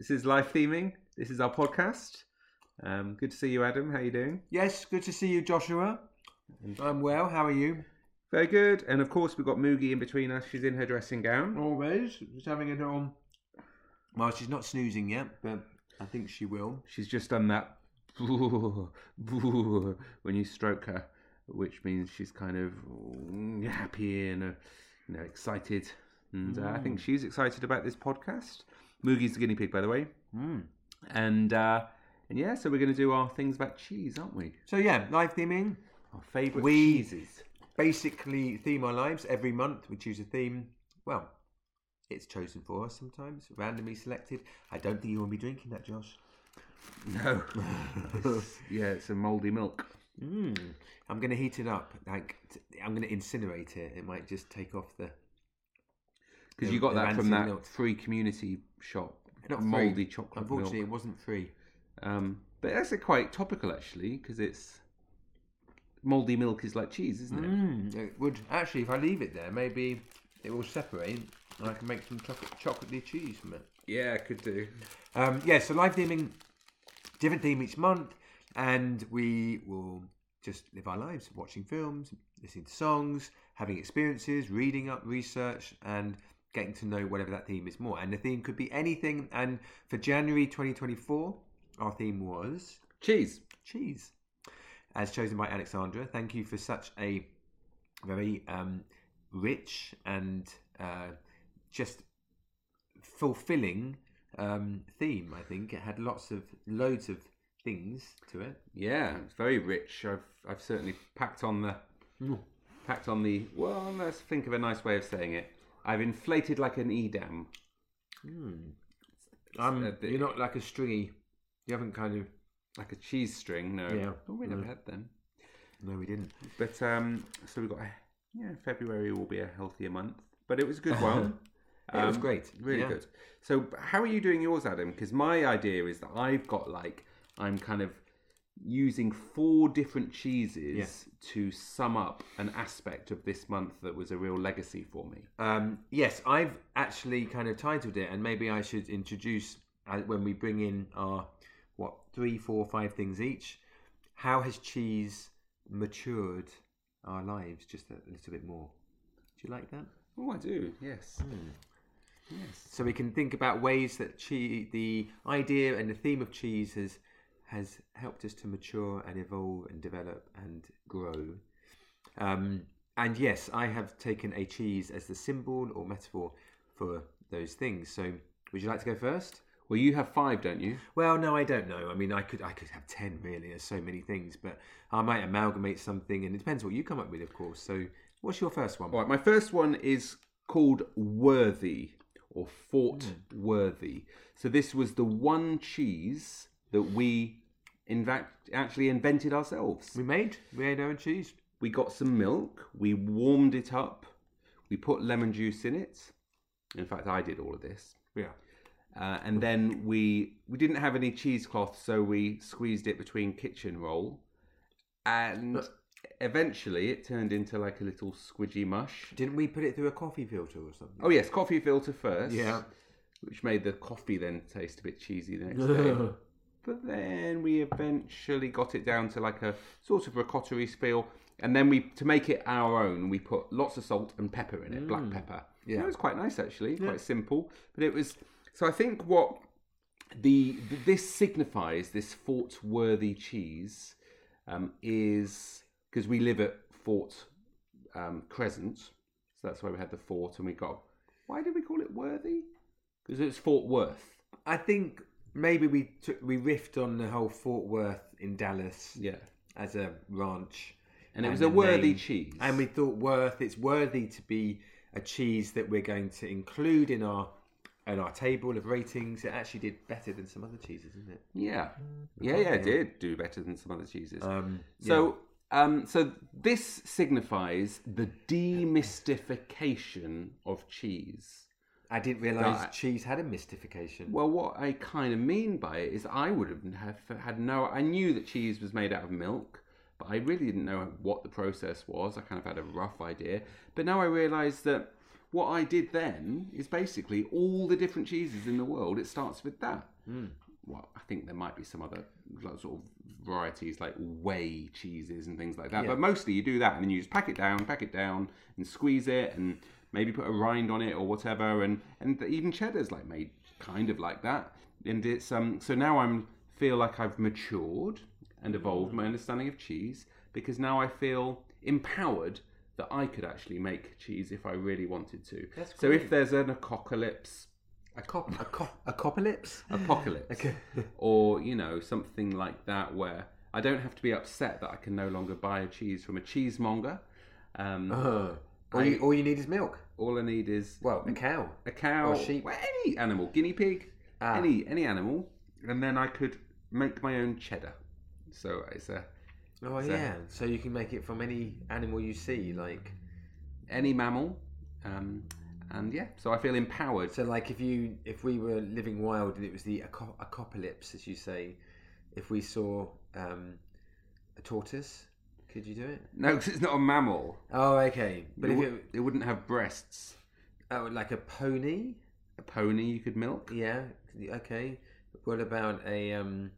This is Life Theming. This is our podcast. Good to see you, Adam. How are you doing? Yes, good to see you, Joshua. I'm well. How are you? Very good. And of course, we've got Moogie in between us. She's in her dressing gown. Always. Just having it on. Well, she's not snoozing yet, but I think she will. She's just done that when you stroke her, which means she's kind of happy and excited. And I think she's excited about this podcast. Moogie's the guinea pig, by the way. And yeah, so we're going to do our things about cheese, aren't we? So yeah, live theming. Our favourite cheeses. Basically theme our lives every month. We choose a theme. Well, it's chosen for us sometimes, randomly selected. I don't think you want to be drinking that, Josh. No. It's a mouldy milk. I'm going to heat it up. I'm going to incinerate it. It might just take off the... Because you got that from that milk. free community shop. Not mouldy free. chocolate Unfortunately, milk. it wasn't free. But that's quite topical, actually, because it's... Mouldy milk is like cheese, isn't it? It would actually, if I leave it there, maybe it will separate, and I can make some chocolatey cheese from it. Yeah, I could do. So live theming, different theme each month, and we will just live our lives, watching films, listening to songs, having experiences, reading up research, and getting to know whatever that theme is more. And the theme could be anything. And for January 2024, our theme was Cheese. As chosen by Alexandra. Thank you for such a very rich and just fulfilling theme. I think it had loads of things to it. Yeah, it's very rich. I've certainly packed on the. Well, let's think of a nice way of saying it. I've inflated like an Edam. You're not like a stringy. You haven't kind of. Like a cheese string, no. Yeah. Oh, we never had them. No, we didn't. But, so we've got, February will be a healthier month. But it was a good one. It was great. Really good. So how are you doing yours, Adam? Because my idea is that I've got I'm kind of using 4 different cheeses to sum up an aspect of this month that was a real legacy for me. Yes, I've actually kind of titled it, and maybe I should introduce, when we bring in our... 3, 4, 5 things each. How has cheese matured our lives just a little bit more? Do you like that? Oh, I do. Yes. Yes. So we can think about ways that the idea and the theme of cheese has helped us to mature and evolve and develop and grow. And yes, I have taken a cheese as the symbol or metaphor for those things. So would you like to go first? Well, you have 5, don't you? Well, no, I don't know. I mean, I could have 10, really. There's so many things. But I might amalgamate something, and it depends what you come up with, of course. So what's your first one? All right, my first one is called Worthy, or Fort Worthy. So this was the one cheese that we, in fact, actually invented ourselves. We made our own cheese. We got some milk. We warmed it up. We put lemon juice in it. In fact, I did all of this. Yeah. And then we didn't have any cheesecloth, so we squeezed it between kitchen roll. And eventually it turned into like a little squidgy mush. Didn't we put it through a coffee filter or something? Oh, yes, coffee filter first. Yeah. Which made the coffee then taste a bit cheesy the next day. But then we eventually got it down to like a sort of ricotta-y feel. And then to make it our own, we put lots of salt and pepper in it, black pepper. Yeah. So it was quite nice, actually, quite simple. But it was... So I think what this signifies, this Fort Worthy cheese, is because we live at Fort Crescent, so that's why we had the fort, and we got. Why did we call it Worthy? Because it's Fort Worth. I think maybe we riffed on the whole Fort Worth in Dallas, as a ranch, and it was a worthy cheese, and we thought it's worthy to be a cheese that we're going to include in our table of ratings. It actually did better than some other cheeses, isn't it? Yeah, it did do better than some other cheeses. So this signifies the demystification of cheese. I didn't realise cheese had a mystification. Well, what I kind of mean by it is I would have had I knew that cheese was made out of milk, but I really didn't know what the process was. I kind of had a rough idea. But now I realise that what I did then is basically all the different cheeses in the world. It starts with that. Well, I think there might be some other sort of varieties like whey cheeses and things like that. Yeah. But mostly you do that and then you just pack it down and squeeze it and maybe put a rind on it or whatever. And even cheddar's like made kind of like that. And it's so now feel like I've matured and evolved my understanding of cheese, because now I feel empowered that I could actually make cheese if I really wanted to. That's so great. if there's an apocalypse, Apocalypse? okay. Or, something like that where I don't have to be upset that I can no longer buy a cheese from a cheesemonger. All you need is milk. All I need is... Well, a cow. A cow. Or a sheep. Well, any animal. Guinea pig. Any animal. And then I could make my own cheddar. So it's a... Oh, yeah. So you can make it from any animal you see, like... Any mammal. And yeah, so I feel empowered. So like if we were living wild and it was the apocalypse, as you say, if we saw a tortoise, could you do it? No, because it's not a mammal. Oh, okay. But It wouldn't have breasts. Oh, like a pony? A pony you could milk? Yeah. Okay. What about a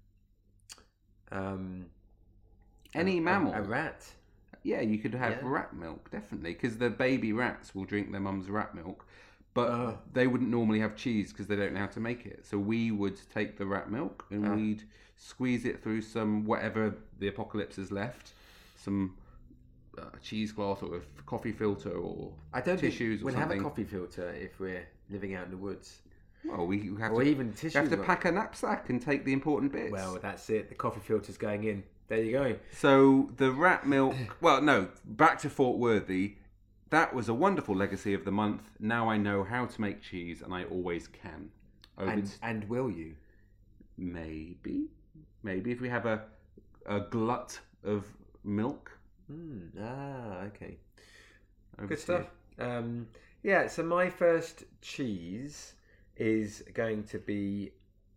any mammal? A rat? Yeah, you could have rat milk, definitely, because the baby rats will drink their mum's rat milk, but they wouldn't normally have cheese because they don't know how to make it. So we would take the rat milk and we'd squeeze it through some whatever the apocalypse has left, some cheesecloth or a coffee filter or tissues or we'll something. have a coffee filter if we're living out in the woods. Well, we have or to, even tissues. We have to pack a knapsack and take the important bits. Well, that's it. The coffee filter's going in. There you go. So the rat milk... Well, no, back to Fort Worthy. That was a wonderful legacy of the month. Now I know how to make cheese, and I always can. And will you? Maybe if we have a glut of milk. Okay. Good stuff. Yeah, so my first cheese is going to be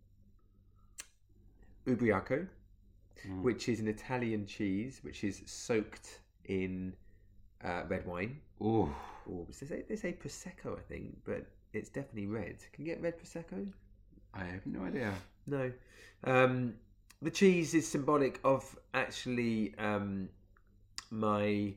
Ubriaco, which is an Italian cheese which is soaked in red wine. Oh, they say Prosecco, I think, but it's definitely red. Can you get red Prosecco? I have no idea. No. The cheese is symbolic of actually my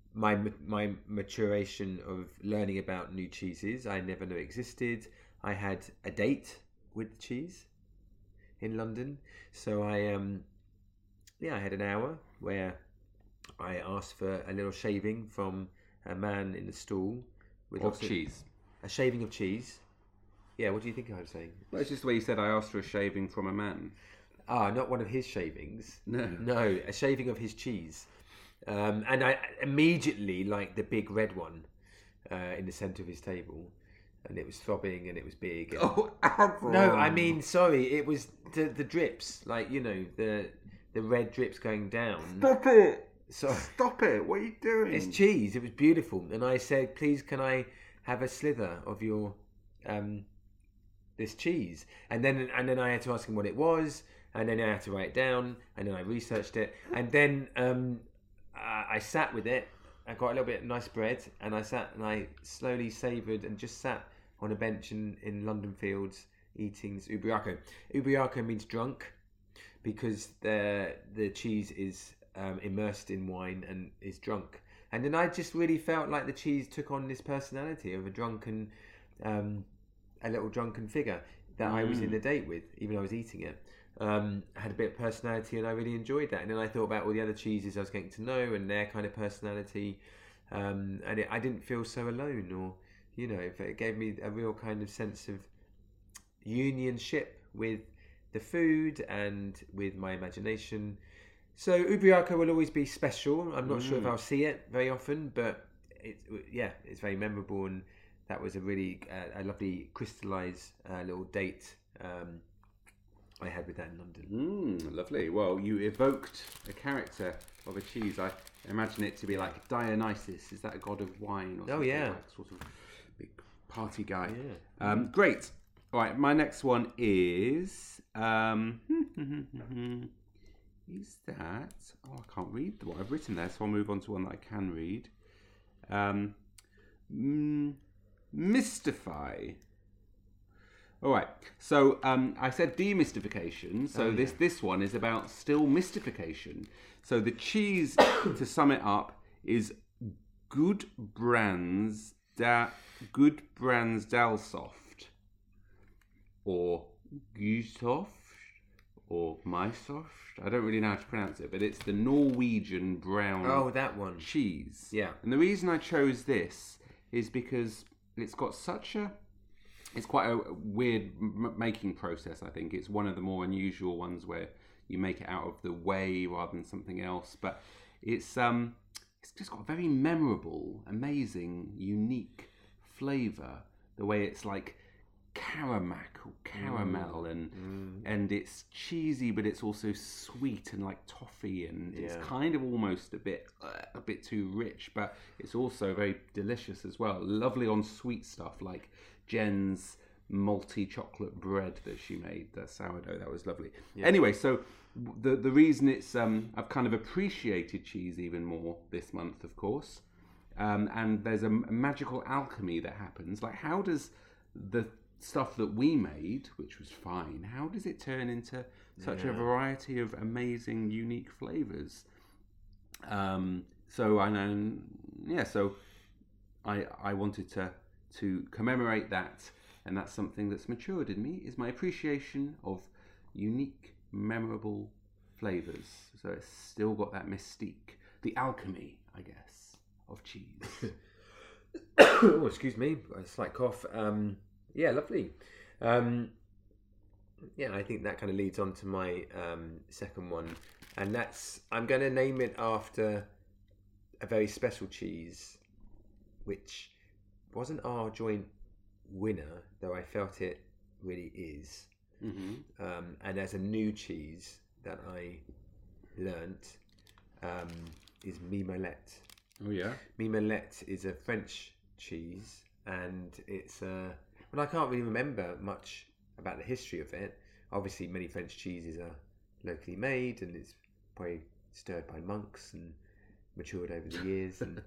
maturation of learning about new cheeses I never knew existed. I had a date with the cheese in London, so I had an hour where I asked for a little shaving from a man in the stall with Of cheese. A shaving of cheese. Yeah, what do you think I was saying? Well, it's just the way you said I asked for a shaving from a man. Not one of his shavings. No, a shaving of his cheese. And I immediately liked the big red one in the centre of his table, and it was throbbing and it was big. And... Oh, no, I mean, sorry, it was the drips, like the red drips going down. Stop it! So Stop it! What are you doing? It's cheese. It was beautiful, and I said, "Please, can I have a slither of your this cheese?" And then I had to ask him what it was, and then I had to write it down, and then I researched it, and then I sat with it. I got a little bit of nice bread, and I sat and I slowly savoured and just sat on a bench in London Fields eating this ubriaco. Ubriaco means drunk because the cheese is immersed in wine and is drunk. And then I just really felt like the cheese took on this personality of a drunken, a little drunken figure that I was in a date with, even though I was eating it. Had a bit of personality, and I really enjoyed that. And then I thought about all the other cheeses I was getting to know and their kind of personality, and I didn't feel so alone, or it gave me a real kind of sense of unionship with the food and with my imagination. So Ubriaco will always be special. I'm not sure if I'll see it very often, but it's very memorable, and that was a really a lovely crystallised little date I had with that in London. Lovely. Well, you evoked a character of a cheese. I imagine it to be like Dionysus. Is that a god of wine? Or something like sort of big party guy. Yeah. Great. All right. My next one is. Is that? Oh, I can't read what I've written there, so I'll move on to one that I can read. mystify. All right. So I said demystification. So this one is about still mystification. So the cheese, to sum it up, is Good Brands Dalsoft, or Gusoft, or Mysoft. I don't really know how to pronounce it, but it's the Norwegian brown that one. cheese. Yeah. And the reason I chose this is because it's got it's quite a weird making process, I think. It's one of the more unusual ones where you make it out of the whey rather than something else. But it's just got a very memorable, amazing, unique flavour. The way it's like caramel and it's cheesy, but it's also sweet and like toffee, and it's kind of almost a bit too rich, but it's also very delicious as well. Lovely on sweet stuff like Jen's malty chocolate bread that she made, that sourdough, that was lovely. Anyway, so the reason it's I've kind of appreciated cheese even more this month, of course, and there's a magical alchemy that happens. Like, how does the stuff that we made, which was fine, how does it turn into such a variety of amazing, unique flavors? So I know, so I wanted to commemorate that, and that's something that's matured in me, is my appreciation of unique, memorable flavors. So it's still got that mystique, the alchemy, I guess, of cheese. Oh, excuse me, a slight cough. Yeah, lovely. I think that kind of leads on to my second one, and that's, I'm going to name it after a very special cheese, which wasn't our joint winner, though I felt it really is. And as a new cheese that I learnt is Mimolette. Oh yeah, Mimolette is a French cheese, and it's well, I can't really remember much about the history of it. Obviously, many French cheeses are locally made, and it's probably stirred by monks and matured over the years, and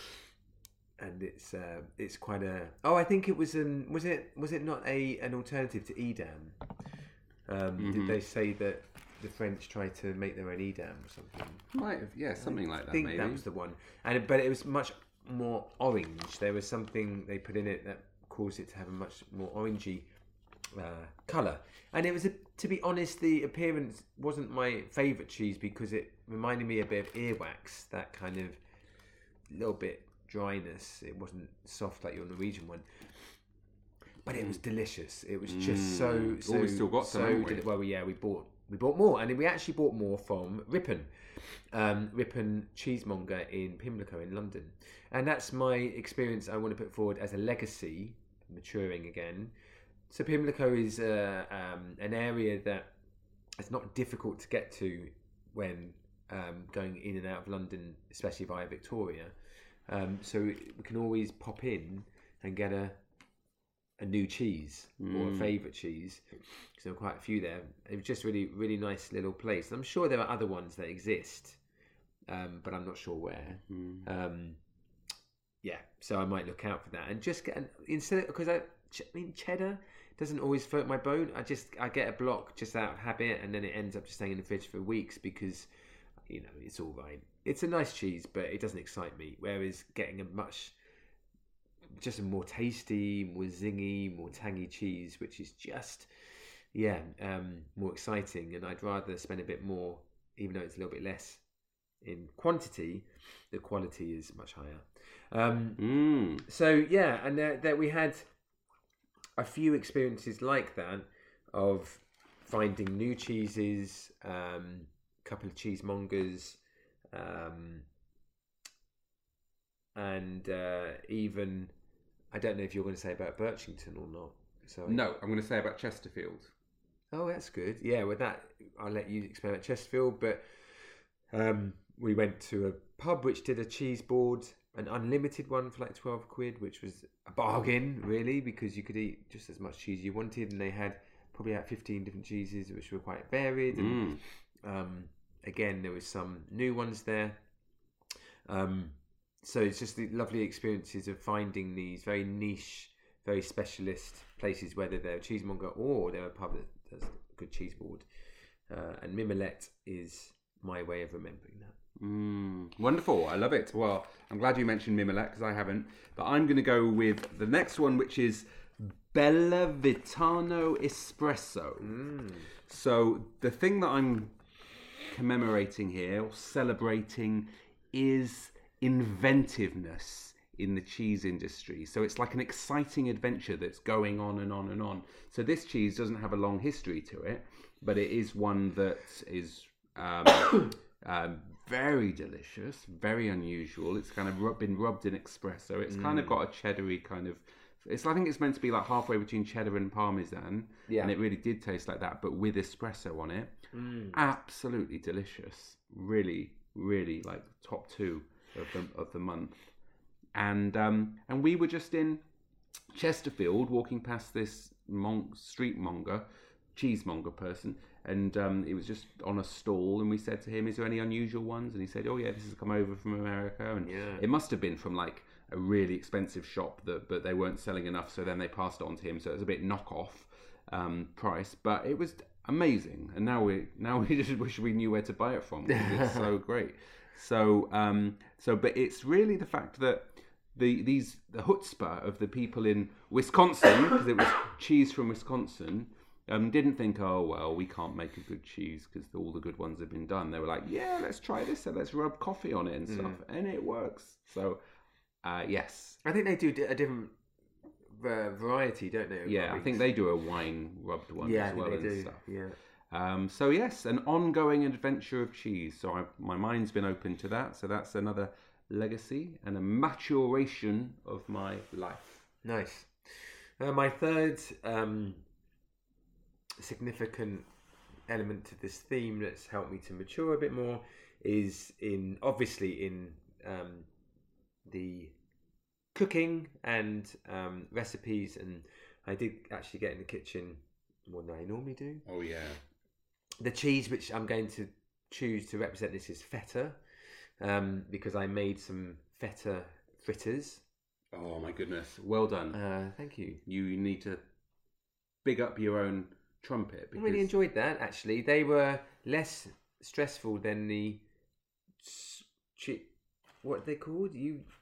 it's quite a. Oh, I think it was was it not an alternative to Edam? Did they say that the French tried to make their own Edam or something? Might have, yeah, something like that. I think maybe that was the one, but it was much more orange. There was something they put in it that caused it to have a much more orangey colour. And it was, to be honest, the appearance wasn't my favourite cheese because it reminded me a bit of earwax, that kind of little bit dryness. It wasn't soft like your Norwegian one, but it was delicious. It was just so. We still got some. Well, yeah, we bought more, and we actually bought more from Ripon. Ripon Cheesemonger in Pimlico in London, and that's my experience I want to put forward as a legacy, maturing again. So Pimlico is an area that it's not difficult to get to when going in and out of London, especially via Victoria. So we can always pop in and get a new cheese or a favourite cheese. So there are quite a few there. It was just really, really nice little place. I'm sure there are other ones that exist, but I'm not sure where. So I might look out for that and just get instead, because cheddar doesn't always float my boat. I get a block just out of habit, and then it ends up just staying in the fridge for weeks because it's all right. It's a nice cheese, but it doesn't excite me. Whereas getting a more tasty, more zingy, more tangy cheese, which is just more exciting, and I'd rather spend a bit more, even though it's a little bit less in quantity. The quality is much higher. So yeah, and there we had a few experiences like that of finding new cheeses, couple of cheesemongers, and even, I don't know if you're going to say about Birchington or not. So no, I'm going to say about Chesterfield. Oh, that's good. Yeah, with that, I'll let you explain about Chesterfield. But we went to a pub which did a cheese board, an unlimited one for like 12 quid, which was a bargain, really, because you could eat just as much cheese you wanted, and they had probably about 15 different cheeses, which were quite varied. And again, there was some new ones there. So it's just the lovely experiences of finding these very niche very specialist places, whether they're a cheesemonger or they're a pub that does a good cheese board. And Mimolette is my way of remembering that. Wonderful. I love it. Well, I'm glad you mentioned Mimolette because I haven't. But I'm going to go with the next one, which is Bella Vitano Espresso. So the thing that I'm commemorating here or celebrating is inventiveness in the cheese industry. So it's like an exciting adventure that's going on and on and on. So this cheese doesn't have a long history to it, but it is one that is very delicious, very unusual. It's kind of been rubbed in espresso. It's kind of got a cheddary kind of... I think it's meant to be like halfway between cheddar and parmesan, and it really did taste like that, but with espresso on it. Absolutely delicious. Really, really like top 2 of the month. And we were just in Chesterfield walking past this cheesemonger person, and it was just on a stall, and we said to him, "Is there any unusual ones?" And he said, "Oh yeah, this has come over from America," and it must have been from like a really expensive shop but they weren't selling enough, so then they passed it on to him, so it was a bit knockoff price, but it was amazing. And now we just wish we knew where to buy it from because it's so great. So but it's really the fact that the chutzpah of the people in Wisconsin, because it was cheese from Wisconsin, didn't think, oh well, we can't make a good cheese because all the good ones have been done. They were like, yeah, let's try this, so let's rub coffee on it and stuff, and it works. So yes, I think they do a different variety, don't they? Yeah, I think they do a wine rubbed one as well and stuff. Yeah. So yes, an ongoing adventure of cheese. So my mind's been open to that. So that's another legacy and a maturation of my life. Nice. My third significant element to this theme that's helped me to mature a bit more is obviously in the cooking and recipes, and I did actually get in the kitchen more than I normally do. Oh yeah. The cheese which I'm going to choose to represent this is feta, because I made some feta fritters. Oh my goodness, well done. Thank you. You need to big up your own trumpet. I really enjoyed that, actually. They were less stressful than the what are they called?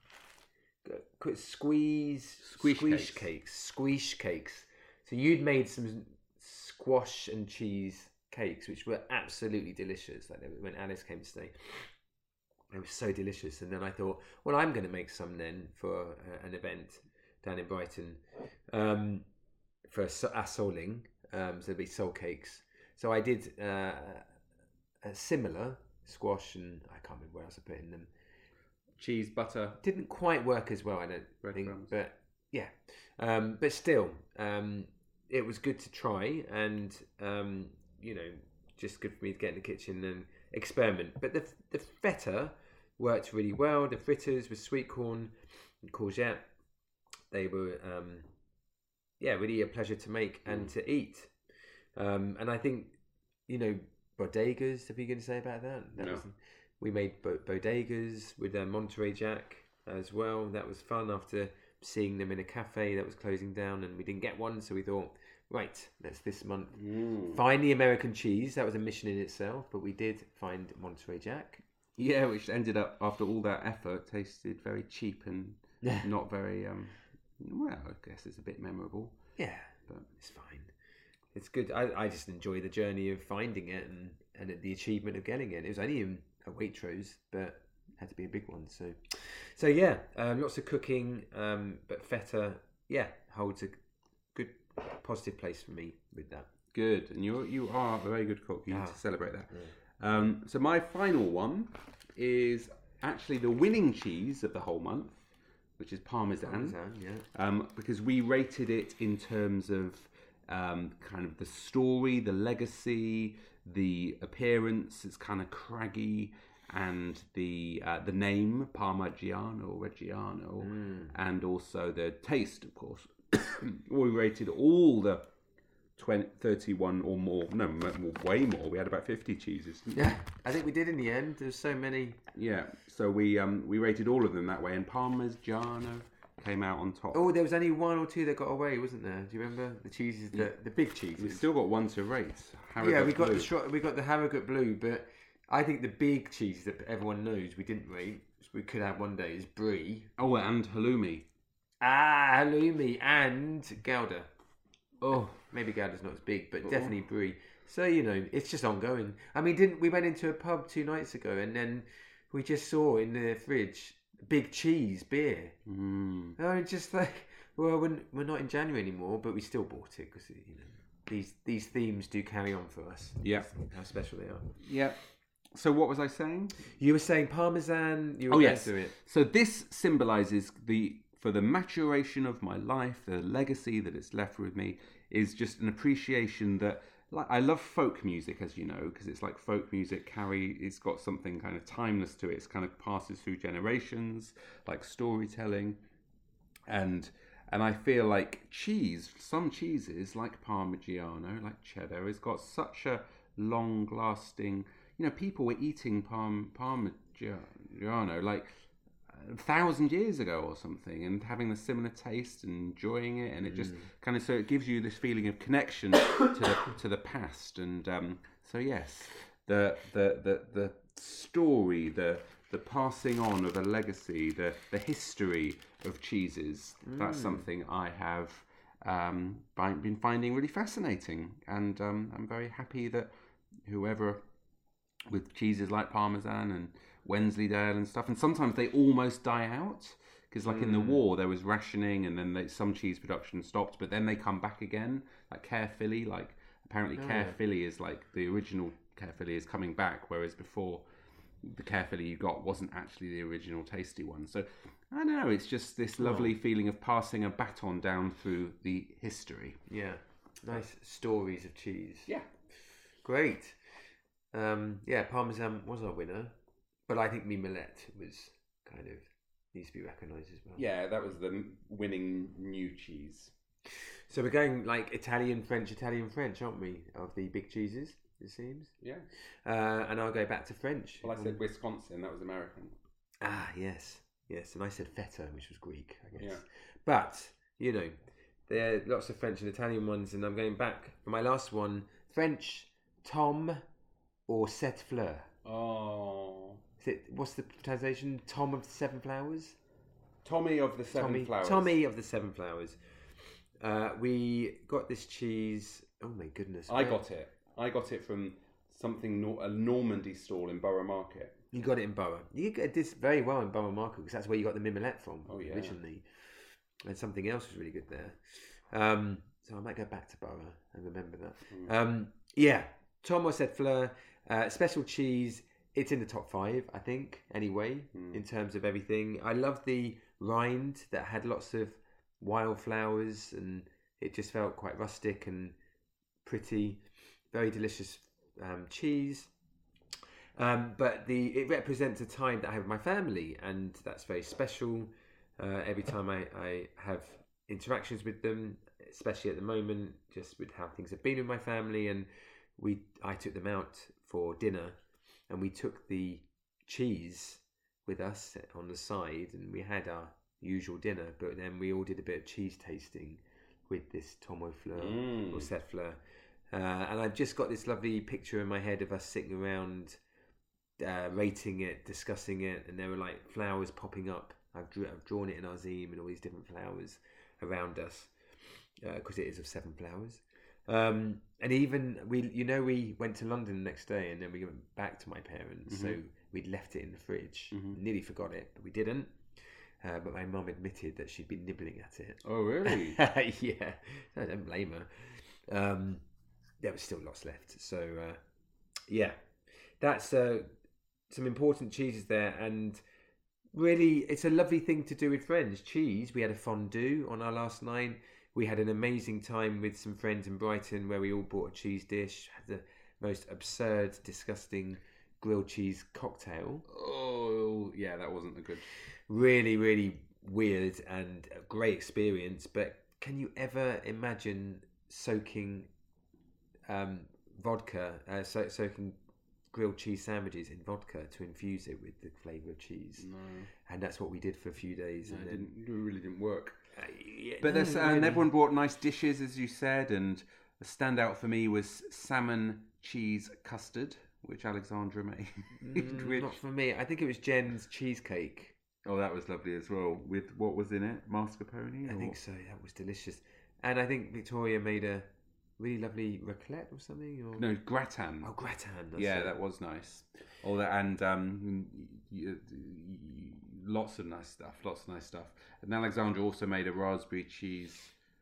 Squish cakes. So you'd made some squash and cheese cakes, which were absolutely delicious. Like when Alice came to stay, they were so delicious. And then I thought, well, I'm going to make some then for an event down in Brighton for a souling. So there'd be soul cakes. So I did a similar squash, and I can't remember what else I put in them. Cheese, butter. Didn't quite work as well, I don't think. But yeah, but still, it was good to try, and just good for me to get in the kitchen and experiment. But the feta worked really well. The fritters with sweet corn and courgette, they were really a pleasure to make and to eat. And I think, bodegas, have you going to say about that? No. We made bodegas with Monterey Jack as well. That was fun after seeing them in a cafe that was closing down, and we didn't get one, so we thought, right, let's this month find the American cheese. That was a mission in itself, but we did find Monterey Jack. Yeah, which ended up, after all that effort, tasted very cheap and not very, well, I guess it's a bit memorable. Yeah, but it's fine. It's good. I just enjoy the journey of finding it and the achievement of getting it. It was only in a Waitrose, but it had to be a big one. So yeah, lots of cooking, but feta, holds a good positive place for me with that. Good, and you are a very good cook. You need to celebrate that. Yeah. So my final one is actually the winning cheese of the whole month, which is Parmesan. Because we rated it in terms of kind of the story, the legacy, the appearance. It's kind of craggy, and the name Parmigiano or Reggiano, and also the taste, of course. We rated all the 31 or more, way more. We had about 50 cheeses. Yeah, I think we did in the end. There's so many. Yeah, so we rated all of them that way, and Parmigiano came out on top. Oh, there was only one or two that got away, wasn't there? Do you remember the cheeses, the big cheeses? We've still got one to rate. Yeah, we got Blue. we got the Harrogate Blue, but I think the big cheese that everyone knows we didn't rate, we could have one day, is Brie. Oh, and halloumi. Halloumi and Gouda. Oh, maybe Gouda's not as big, but definitely Brie. So, it's just ongoing. I mean, we went into a pub 2 nights ago and then we just saw in the fridge Big Cheese beer. Oh, just like, well, we're not in January anymore, but we still bought it because, these themes do carry on for us. Yeah. How special they are. Yeah. So what was I saying? You were saying Parmesan. You were going through it. So this symbolises for the maturation of my life, the legacy that it's left with me is just an appreciation that, like, I love folk music, as you know, because it's like folk music it's got something kind of timeless to it. It's kind of passes through generations, like storytelling, and I feel like some cheeses like Parmigiano, like cheddar, has got such a long-lasting. People were eating Parmigiano like 1,000 years ago or something, and having a similar taste and enjoying it, and it just kind of, so it gives you this feeling of connection to the past, and so yes, the story, the passing on of a legacy, the history of cheeses. That's something I have been finding really fascinating, and I'm very happy that whoever, with cheeses like Parmesan and Wensleydale and stuff, and sometimes they almost die out because, like in the war, there was rationing, and then some cheese production stopped, but then they come back again, like Caerphilly. Like apparently, Caerphilly is like the original Caerphilly is coming back, whereas before the Caerphilly you got wasn't actually the original tasty one. So I don't know. It's just this lovely feeling of passing a baton down through the history. Yeah, nice stories of cheese. Yeah, great. Parmesan was our winner, but I think Mimolette was kind of needs to be recognised as well. Yeah, that was the winning new cheese. So we're going like Italian, French, aren't we? Of the big cheeses, it seems. Yeah. And I'll go back to French. Well, I said Wisconsin. That was American. Yes, and I said feta, which was Greek, I guess. Yeah. But there are lots of French and Italian ones, and I'm going back for my last one. French, Tom or Sept Fleurs. Oh. What's the translation? Tom of the Seven Flowers? Tommy of the Seven Flowers. Tommy of the Seven Flowers. We got this cheese. Oh my goodness. I got it from a Normandy stall in Borough Market. You got it in Borough. You get this very well in Borough Market because that's where you got the Mimolette from originally. And something else was really good there. So I might go back to Borough and remember that. Tom or Sept Fleurs. Special cheese. It's in the top 5, I think, anyway, in terms of everything. I love the rind that had lots of wildflowers, and it just felt quite rustic and pretty. Very delicious cheese. But it represents a time that I have with my family, and that's very special. Every time I have interactions with them, especially at the moment, just with how things have been with my family, and I took them out for dinner, and we took the cheese with us on the side, and we had our usual dinner, but then we all did a bit of cheese tasting with this Tom au Fleur or Sept Fleur. And I've just got this lovely picture in my head of us sitting around rating it, discussing it, and there were like flowers popping up. I've drawn it in our zine and all these different flowers around us because it is of 7 flowers. And even we went to London the next day, and then we went back to my parents, so we'd left it in the fridge. Nearly forgot it, but we didn't. But my mum admitted that she'd been nibbling at it. Oh, really? Yeah, I don't blame her. There was still lots left, so that's some important cheeses there, and really, it's a lovely thing to do with friends. Cheese. We had a fondue on our last night. We had an amazing time with some friends in Brighton where we all bought a cheese dish, had the most absurd, disgusting grilled cheese cocktail. Oh, yeah, that wasn't a good... Really, really weird and a great experience. But can you ever imagine soaking vodka, soaking grilled cheese sandwiches in vodka to infuse it with the flavour of cheese. No, And that's what we did for a few days. And then it really didn't work. yeah, But no, there's, really. and everyone brought nice dishes, as you said, and the standout for me was salmon cheese custard, which Alexandra made. which, Not for me. I think it was Jen's cheesecake. oh, that was lovely as well. With what was in it? Mascarpone? I think so. That was delicious. And I think Victoria made a really lovely raclette or something. Or No, gratin. oh, gratin. That's Yeah, it. that was nice. All that and lots of nice stuff. And Alexandra also made a raspberry cheese,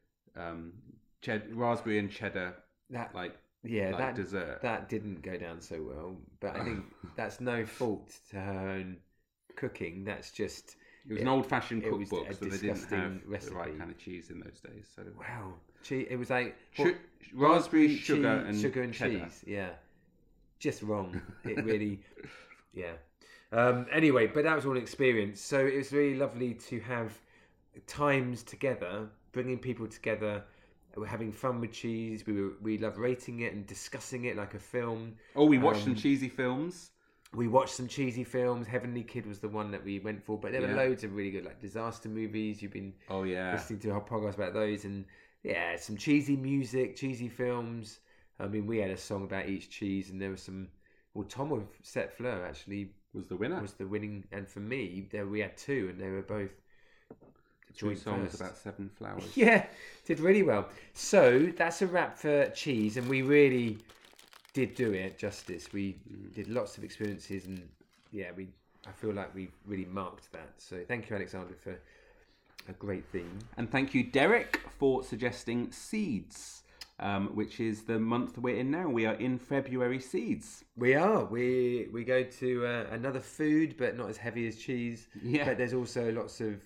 raspberry and cheddar That like that dessert. That didn't go down so well. But I think that's no fault to her own cooking. That's just It was an old-fashioned it was cookbook, a so they didn't disgusting have the recipe. right kind of cheese in those days. So wow. It was like raspberry, sugar, cheese, and cheddar. cheese. Yeah, just wrong. It really, yeah. Anyway, but that was all an experience. So it was really lovely to have times together, bringing people together. We're having fun with cheese. We love rating it and discussing it like a film. Oh, we watched some cheesy films. We watched some cheesy films. Heavenly Kid was the one that we went for, but there were loads of really good like disaster movies. You've been listening to our podcast about those, and yeah, some cheesy music, cheesy films. I mean, we had a song about each cheese, and there was some. Well, Tom of Set Fleur actually Was the winner. was the winning, and for me, there we had two, and they were both Two joint songs first. about 7 flowers. Yeah, did really well. So that's a wrap for cheese, and we really did do it justice. We did lots of experiences, and yeah, I feel like we really marked that. So thank you, Alexandra, for a great theme. And thank you, Derek, for suggesting Seeds, which is the month we're in now. We are in February Seeds. We are. We go to another food, but not as heavy as cheese. Yeah. But there's also lots of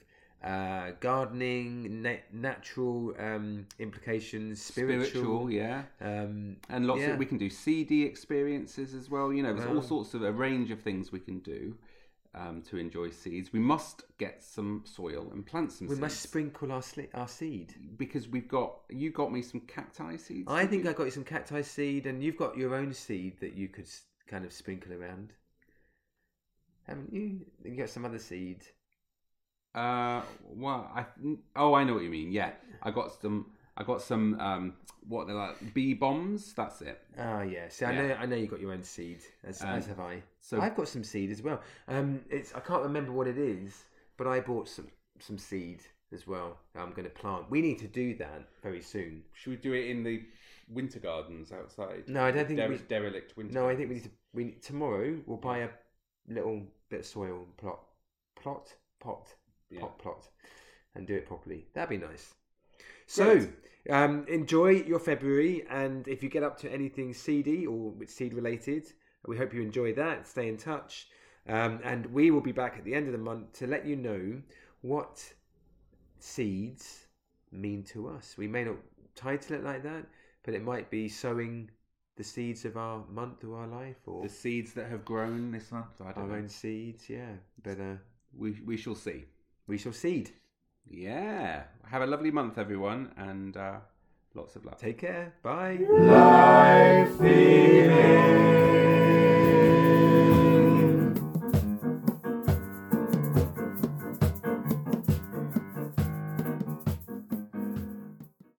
gardening, natural implications, spiritual, yeah. and And lots of, we can do CD experiences as well. You know, there's all sorts of a range of things we can do to enjoy seeds. We must get some soil and plant some we seeds. must sprinkle our seed. Because you got me some cacti seeds. I think I got you some cacti seed, and you've got your own seed that you could kind of sprinkle around, haven't you? You got some other seed. I know what you mean. Yeah, I got some. What they're like, bee bombs. That's it. Oh yeah. So I know you got your own seed, as have I. So I've got some seed as well. I can't remember what it is, but I bought some seed as well. I'm going to plant. We need to do that very soon. should we do it in the winter gardens outside? No, I don't think derelict winter. No, I think we need tomorrow. We'll buy a little bit of soil and pot, and do it properly. That'd be nice. So, enjoy your February, and if you get up to anything seedy or seed related, we hope you enjoy that. Stay in touch, and we will be back at the end of the month to let you know what seeds mean to us. We may not title it like that, but it might be sowing the seeds of our month or our life, or the seeds that have grown this month. I don't know. our own seeds. Yeah, but we shall see. we shall seed. Yeah. Have a lovely month, everyone, and lots of luck. Take care. Bye. Life in